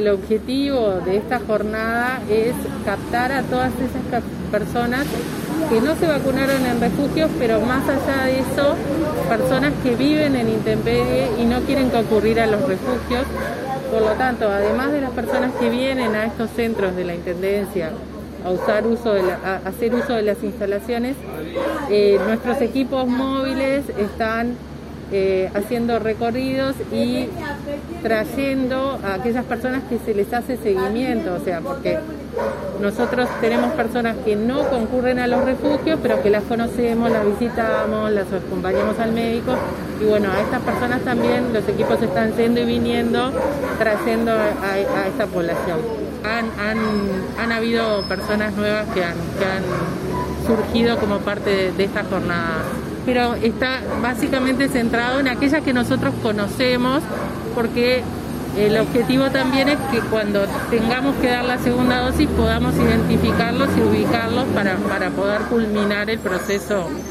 El objetivo de esta jornada es captar a todas esas personas que no se vacunaron en refugios, pero más allá de eso, personas que viven en intemperie y no quieren concurrir a los refugios. Por lo tanto, además de las personas que vienen a estos centros de la Intendencia a hacer uso de las instalaciones, nuestros equipos móviles están haciendo recorridos y trayendo a aquellas personas que se les hace seguimiento, o sea, porque nosotros tenemos personas que no concurren a los refugios, pero que las conocemos, las visitamos, las acompañamos al médico, y bueno, a estas personas también los equipos están yendo y viniendo, trayendo a esta población. Han habido personas nuevas que han surgido como parte de esta jornada, pero está básicamente centrado en aquellas que nosotros conocemos, porque el objetivo también es que cuando tengamos que dar la segunda dosis podamos identificarlos y ubicarlos para poder culminar el proceso.